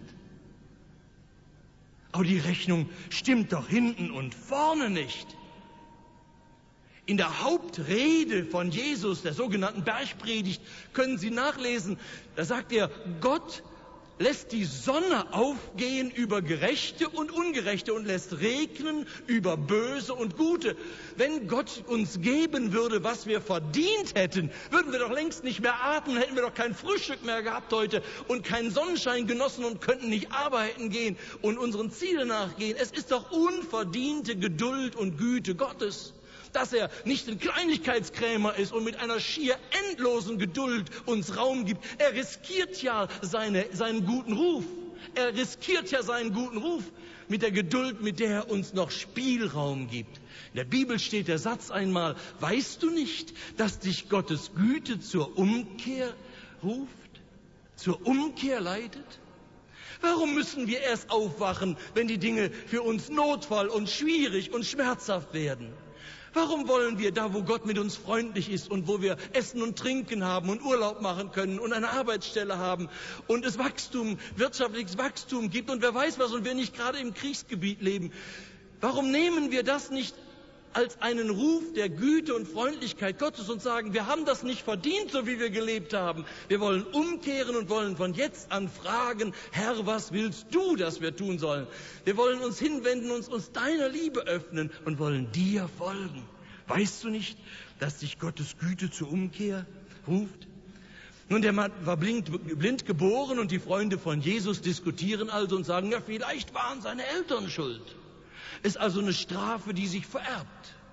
Aber die Rechnung stimmt doch hinten und vorne nicht. In der Hauptrede von Jesus, der sogenannten Bergpredigt, können Sie nachlesen, da sagt er, Gott lässt die Sonne aufgehen über Gerechte und Ungerechte und lässt regnen über Böse und Gute. Wenn Gott uns geben würde, was wir verdient hätten, würden wir doch längst nicht mehr atmen, hätten wir doch kein Frühstück mehr gehabt heute und keinen Sonnenschein genossen und könnten nicht arbeiten gehen und unseren Zielen nachgehen. Es ist doch unverdiente Geduld und Güte Gottes, dass er nicht ein Kleinigkeitskrämer ist und mit einer schier endlosen Geduld uns Raum gibt. Er riskiert ja seine, seinen guten Ruf. Er riskiert ja seinen guten Ruf mit der Geduld, mit der er uns noch Spielraum gibt. In der Bibel steht der Satz einmal, weißt du nicht, dass dich Gottes Güte zur Umkehr ruft, zur Umkehr leitet? Warum müssen wir erst aufwachen, wenn die Dinge für uns Notfall und schwierig und schmerzhaft werden? Warum wollen wir da, wo Gott mit uns freundlich ist und wo wir Essen und Trinken haben und Urlaub machen können und eine Arbeitsstelle haben und es Wachstum, wirtschaftliches Wachstum gibt und wer weiß was und wir nicht gerade im Kriegsgebiet leben, warum nehmen wir das nicht als einen Ruf der Güte und Freundlichkeit Gottes und sagen, wir haben das nicht verdient, so wie wir gelebt haben. Wir wollen umkehren und wollen von jetzt an fragen, Herr, was willst du, dass wir tun sollen? Wir wollen uns hinwenden, uns, uns deiner Liebe öffnen und wollen dir folgen. Weißt du nicht, dass dich Gottes Güte zur Umkehr ruft? Nun, der Mann war blind, blind geboren und die Freunde von Jesus diskutieren also und sagen, ja, vielleicht waren seine Eltern schuld. Ist also eine Strafe, die sich vererbt.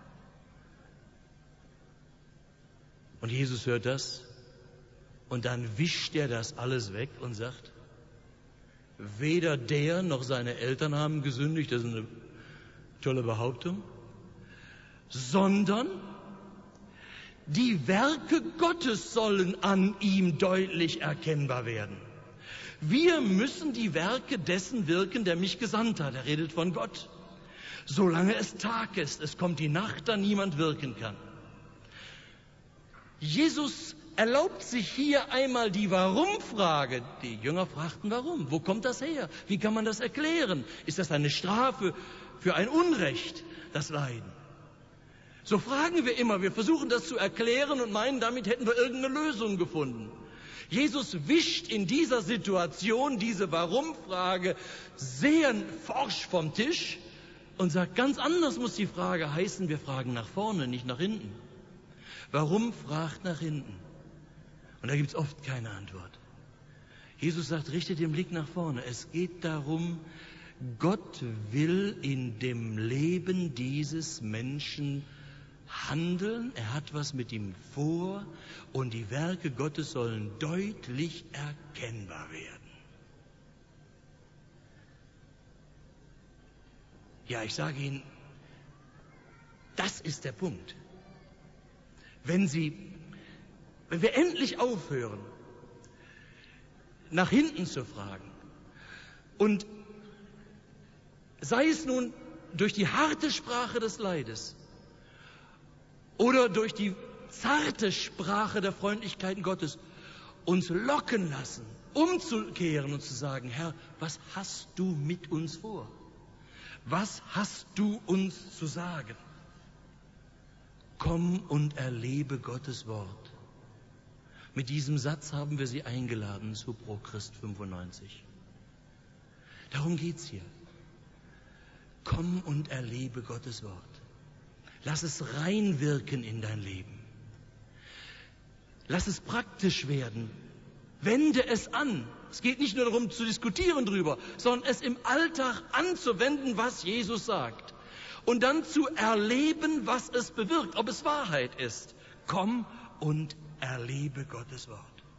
Und Jesus hört das und dann wischt er das alles weg und sagt, weder der noch seine Eltern haben gesündigt, das ist eine tolle Behauptung, sondern die Werke Gottes sollen an ihm deutlich erkennbar werden. Wir müssen die Werke dessen wirken, der mich gesandt hat. Er redet von Gott. Solange es Tag ist, es kommt die Nacht, da niemand wirken kann. Jesus erlaubt sich hier einmal die Warum-Frage. Die Jünger fragten, warum? Wo kommt das her? Wie kann man das erklären? Ist das eine Strafe für ein Unrecht, das Leiden? So fragen wir immer, wir versuchen das zu erklären und meinen, damit hätten wir irgendeine Lösung gefunden. Jesus wischt in dieser Situation diese Warum-Frage sehr forsch vom Tisch und sagt, ganz anders muss die Frage heißen, wir fragen nach vorne, nicht nach hinten. Warum fragt nach hinten? Und da gibt es oft keine Antwort. Jesus sagt, richtet den Blick nach vorne. Es geht darum, Gott will in dem Leben dieses Menschen handeln. Er hat was mit ihm vor und die Werke Gottes sollen deutlich erkennbar werden. Ja, ich sage Ihnen, das ist der Punkt. Wenn Sie, wenn wir endlich aufhören, nach hinten zu fragen und sei es nun durch die harte Sprache des Leides oder durch die zarte Sprache der Freundlichkeiten Gottes uns locken lassen, umzukehren und zu sagen, Herr, was hast du mit uns vor? Was hast du uns zu sagen? Komm und erlebe Gottes Wort. Mit diesem Satz haben wir Sie eingeladen zu Pro Christ fünfundneunzig. Darum geht's hier. Komm und erlebe Gottes Wort. Lass es reinwirken in dein Leben. Lass es praktisch werden. Wende es an. Es geht nicht nur darum zu diskutieren drüber, sondern es im Alltag anzuwenden, was Jesus sagt. Und dann zu erleben, was es bewirkt, ob es Wahrheit ist. Komm und erlebe Gottes Wort.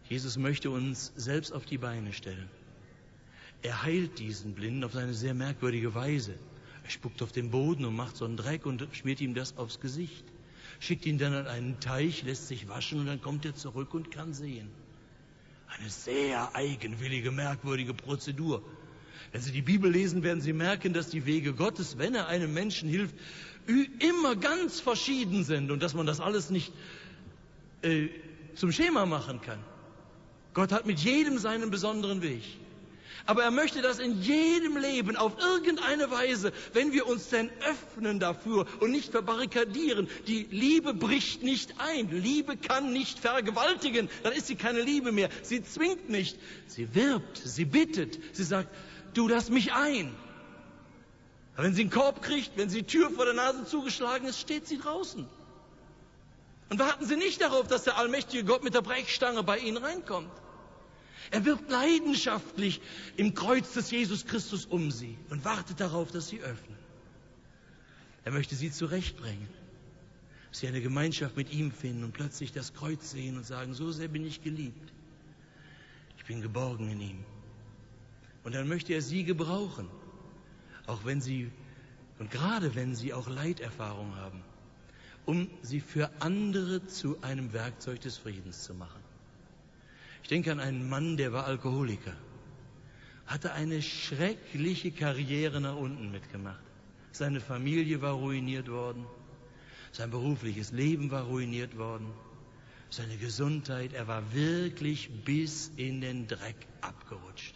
Jesus möchte uns selbst auf die Beine stellen. Er heilt diesen Blinden auf eine sehr merkwürdige Weise. Er spuckt auf den Boden und macht so einen Dreck und schmiert ihm das aufs Gesicht. Schickt ihn dann an einen Teich, lässt sich waschen und dann kommt er zurück und kann sehen. Eine sehr eigenwillige, merkwürdige Prozedur. Wenn Sie die Bibel lesen, werden Sie merken, dass die Wege Gottes, wenn er einem Menschen hilft, immer ganz verschieden sind und dass man das alles nicht äh, zum Schema machen kann. Gott hat mit jedem seinen besonderen Weg. Aber er möchte das in jedem Leben auf irgendeine Weise, wenn wir uns denn öffnen dafür und nicht verbarrikadieren. Die Liebe bricht nicht ein. Liebe kann nicht vergewaltigen. Dann ist sie keine Liebe mehr. Sie zwingt nicht. Sie wirbt, sie bittet. Sie sagt, du lass mich ein. Aber wenn sie einen Korb kriegt, wenn sie die Tür vor der Nase zugeschlagen ist, steht sie draußen. Und warten Sie nicht darauf, dass der allmächtige Gott mit der Brechstange bei Ihnen reinkommt. Er wirbt leidenschaftlich im Kreuz des Jesus Christus um sie und wartet darauf, dass sie öffnen. Er möchte sie zurechtbringen, dass sie eine Gemeinschaft mit ihm finden und plötzlich das Kreuz sehen und sagen, so sehr bin ich geliebt. Ich bin geborgen in ihm. Und dann möchte er sie gebrauchen, auch wenn sie, und gerade wenn sie auch Leiterfahrung haben, um sie für andere zu einem Werkzeug des Friedens zu machen. Ich denke an einen Mann, der war Alkoholiker, hatte eine schreckliche Karriere nach unten mitgemacht. Seine Familie war ruiniert worden, sein berufliches Leben war ruiniert worden, seine Gesundheit, er war wirklich bis in den Dreck abgerutscht.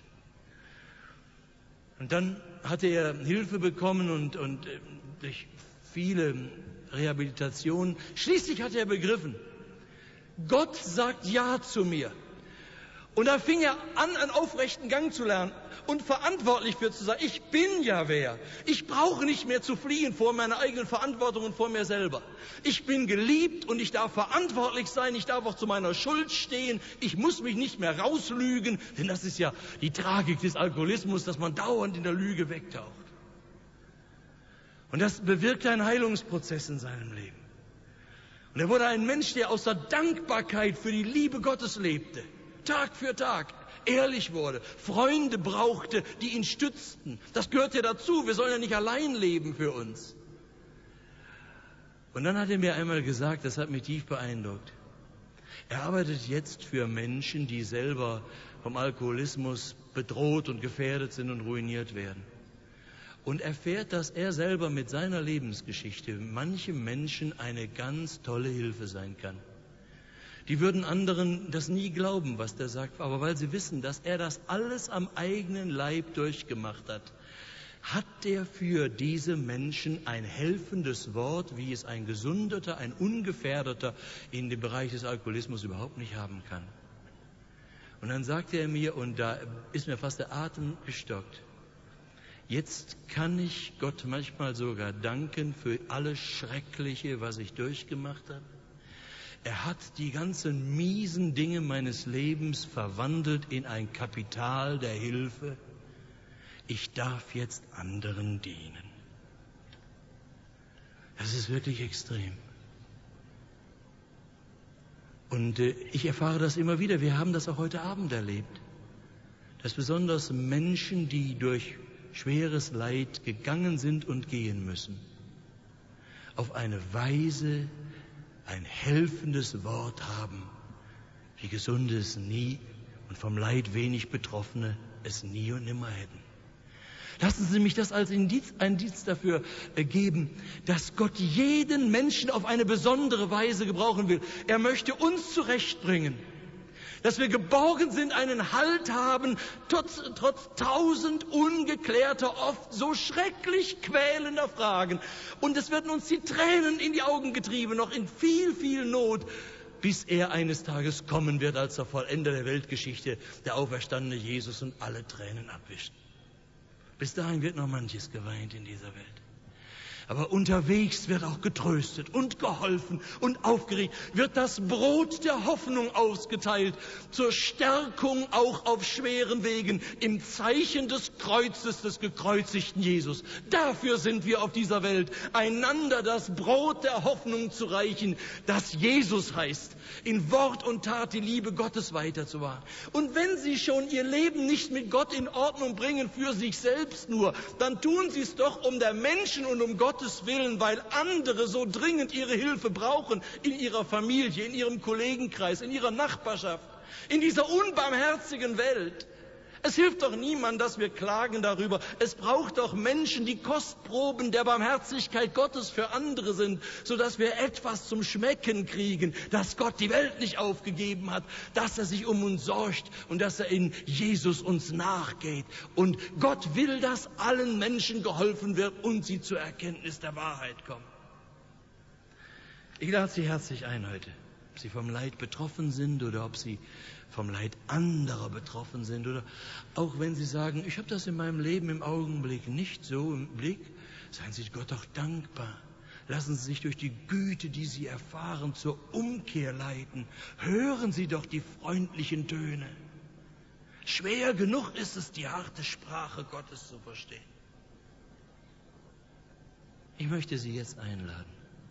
Und dann hatte er Hilfe bekommen und, und äh, durch viele Rehabilitationen. Schließlich hat er begriffen, Gott sagt Ja zu mir. Und da fing er an, einen aufrechten Gang zu lernen und verantwortlich für zu sein. Ich bin ja wer. Ich brauche nicht mehr zu fliehen vor meiner eigenen Verantwortung und vor mir selber. Ich bin geliebt und ich darf verantwortlich sein. Ich darf auch zu meiner Schuld stehen. Ich muss mich nicht mehr rauslügen, denn das ist ja die Tragik des Alkoholismus, dass man dauernd in der Lüge wegtaucht. Und das bewirkte einen Heilungsprozess in seinem Leben. Und er wurde ein Mensch, der aus der Dankbarkeit für die Liebe Gottes lebte. Tag für Tag ehrlich wurde, Freunde brauchte, die ihn stützten. Das gehört ja dazu, wir sollen ja nicht allein leben für uns. Und dann hat er mir einmal gesagt, das hat mich tief beeindruckt. Er arbeitet jetzt für Menschen, die selber vom Alkoholismus bedroht und gefährdet sind und ruiniert werden. Und erfährt, dass er selber mit seiner Lebensgeschichte manchem Menschen eine ganz tolle Hilfe sein kann. Die würden anderen das nie glauben, was der sagt, aber weil sie wissen, dass er das alles am eigenen Leib durchgemacht hat, hat er für diese Menschen ein helfendes Wort, wie es ein Gesundeter, ein Ungefährdeter in dem Bereich des Alkoholismus überhaupt nicht haben kann. Und dann sagte er mir, und da ist mir fast der Atem gestockt, jetzt kann ich Gott manchmal sogar danken für alles Schreckliche, was ich durchgemacht habe. Er hat die ganzen miesen Dinge meines Lebens verwandelt in ein Kapital der Hilfe. Ich darf jetzt anderen dienen. Das ist wirklich extrem. Und äh, ich erfahre das immer wieder. Wir haben das auch heute Abend erlebt. Dass besonders Menschen, die durch schweres Leid gegangen sind und gehen müssen, auf eine Weise ein helfendes Wort haben, wie Gesunde es nie und vom Leid wenig Betroffene es nie und nimmer hätten. Lassen Sie mich das als Indiz, ein Indiz dafür geben, dass Gott jeden Menschen auf eine besondere Weise gebrauchen will. Er möchte uns zurechtbringen, dass wir geborgen sind, einen Halt haben, trotz, trotz tausend ungeklärter, oft so schrecklich quälender Fragen. Und es werden uns die Tränen in die Augen getrieben, noch in viel, viel Not, bis er eines Tages kommen wird als der Vollender der Weltgeschichte, der auferstandene Jesus, und alle Tränen abwischt. Bis dahin wird noch manches geweint in dieser Welt. Aber unterwegs wird auch getröstet und geholfen und aufgeregt, wird das Brot der Hoffnung ausgeteilt, zur Stärkung auch auf schweren Wegen, im Zeichen des Kreuzes des gekreuzigten Jesus. Dafür sind wir auf dieser Welt, einander das Brot der Hoffnung zu reichen, das Jesus heißt, in Wort und Tat die Liebe Gottes weiterzuwahren. Und wenn Sie schon Ihr Leben nicht mit Gott in Ordnung bringen, für sich selbst nur, dann tun Sie es doch um der Menschen und um Gottes Willen, weil andere so dringend Ihre Hilfe brauchen, in Ihrer Familie, in Ihrem Kollegenkreis, in Ihrer Nachbarschaft, in dieser unbarmherzigen Welt. Es hilft doch niemand, dass wir klagen darüber. Es braucht doch Menschen, die Kostproben der Barmherzigkeit Gottes für andere sind, sodass wir etwas zum Schmecken kriegen, dass Gott die Welt nicht aufgegeben hat, dass er sich um uns sorgt und dass er in Jesus uns nachgeht. Und Gott will, dass allen Menschen geholfen wird und sie zur Erkenntnis der Wahrheit kommen. Ich lade Sie herzlich ein heute, ob Sie vom Leid betroffen sind oder ob Sie vom Leid anderer betroffen sind oder auch wenn Sie sagen, ich habe das in meinem Leben im Augenblick nicht so im Blick, seien Sie Gott auch dankbar. Lassen Sie sich durch die Güte, die Sie erfahren, zur Umkehr leiten. Hören Sie doch die freundlichen Töne. Schwer genug ist es, die harte Sprache Gottes zu verstehen. Ich möchte Sie jetzt einladen.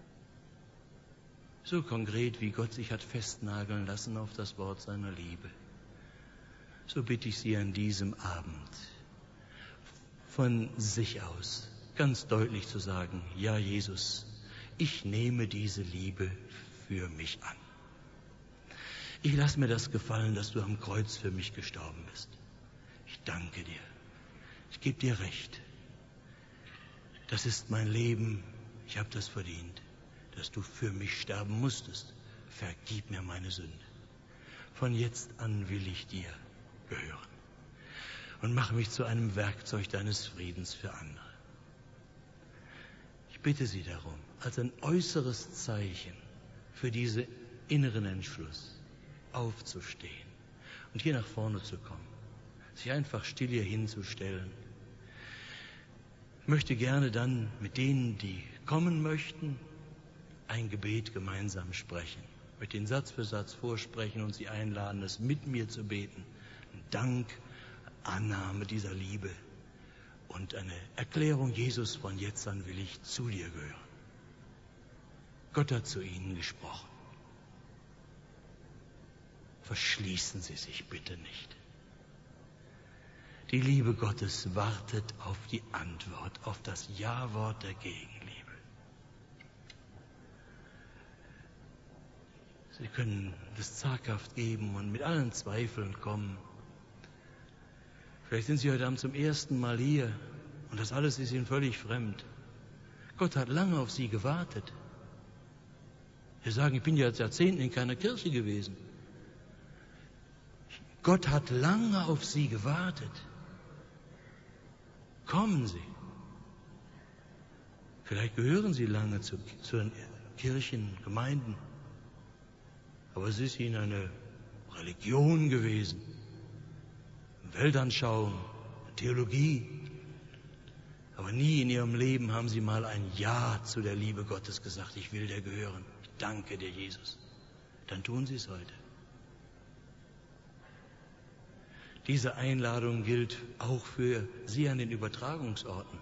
So konkret, wie Gott sich hat festnageln lassen auf das Wort seiner Liebe. So bitte ich Sie an diesem Abend, von sich aus ganz deutlich zu sagen, ja Jesus, ich nehme diese Liebe für mich an. Ich lasse mir das gefallen, dass du am Kreuz für mich gestorben bist. Ich danke dir. Ich gebe dir recht. Das ist mein Leben. Ich habe das verdient, dass du für mich sterben musstest. Vergib mir meine Sünde. Von jetzt an will ich dir gehören und mache mich zu einem Werkzeug deines Friedens für andere. Ich bitte Sie darum, als ein äußeres Zeichen für diesen inneren Entschluss aufzustehen und hier nach vorne zu kommen, sich einfach still hier hinzustellen. Ich möchte gerne dann mit denen, die kommen möchten, ein Gebet gemeinsam sprechen. Ich möchte den Satz für Satz vorsprechen und Sie einladen, es mit mir zu beten. Ein Dank, Annahme dieser Liebe und eine Erklärung, Jesus, von jetzt an will ich zu dir gehören. Gott hat zu Ihnen gesprochen. Verschließen Sie sich bitte nicht. Die Liebe Gottes wartet auf die Antwort, auf das Ja-Wort der Gegenliebe. Sie können das zaghaft geben und mit allen Zweifeln kommen. Vielleicht sind Sie heute Abend zum ersten Mal hier und das alles ist Ihnen völlig fremd. Gott hat lange auf Sie gewartet. Sie sagen, ich bin ja seit Jahrzehnten in keiner Kirche gewesen. Gott hat lange auf Sie gewartet. Kommen Sie. Vielleicht gehören Sie lange zu, zu den Kirchen, Gemeinden. Aber es ist Ihnen eine Religion gewesen, eine Weltanschauung, eine Theologie. Aber nie in Ihrem Leben haben Sie mal ein Ja zu der Liebe Gottes gesagt. Ich will dir gehören. Ich danke dir, Jesus. Dann tun Sie es heute. Diese Einladung gilt auch für Sie an den Übertragungsorten.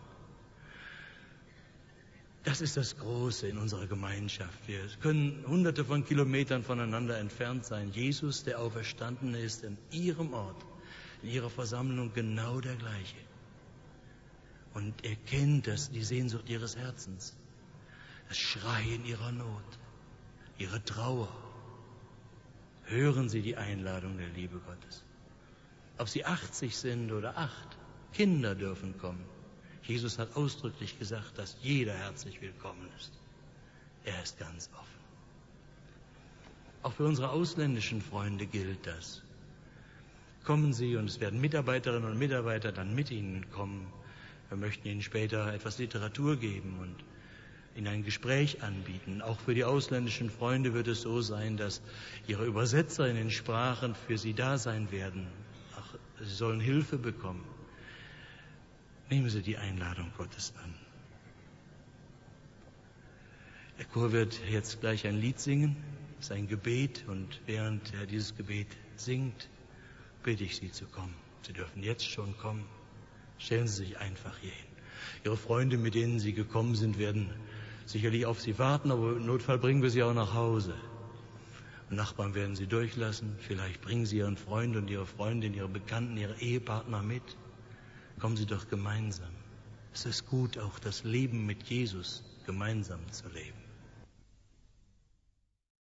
Das ist das Große in unserer Gemeinschaft. Wir können hunderte von Kilometern voneinander entfernt sein. Jesus, der Auferstandene, ist in Ihrem Ort, in Ihrer Versammlung genau der gleiche. Und er kennt das, die Sehnsucht Ihres Herzens, das Schreien Ihrer Not, Ihre Trauer. Hören Sie die Einladung der Liebe Gottes. Ob Sie achtzig sind oder acht, Kinder dürfen kommen. Jesus hat ausdrücklich gesagt, dass jeder herzlich willkommen ist. Er ist ganz offen. Auch für unsere ausländischen Freunde gilt das. Kommen Sie und es werden Mitarbeiterinnen und Mitarbeiter dann mit Ihnen kommen. Wir möchten Ihnen später etwas Literatur geben und Ihnen ein Gespräch anbieten. Auch für die ausländischen Freunde wird es so sein, dass Ihre Übersetzer in den Sprachen für Sie da sein werden. Ach, Sie sollen Hilfe bekommen. Nehmen Sie die Einladung Gottes an. Der Chor wird jetzt gleich ein Lied singen, sein Gebet, und während er dieses Gebet singt, bitte ich Sie zu kommen. Sie dürfen jetzt schon kommen. Stellen Sie sich einfach hier hin. Ihre Freunde, mit denen Sie gekommen sind, werden sicherlich auf Sie warten, aber im Notfall bringen wir Sie auch nach Hause. Und Nachbarn werden Sie durchlassen. Vielleicht bringen Sie Ihren Freund und Ihre Freundin, Ihre Bekannten, Ihre Ehepartner mit. Kommen Sie doch gemeinsam. Es ist gut, auch das Leben mit Jesus gemeinsam zu leben.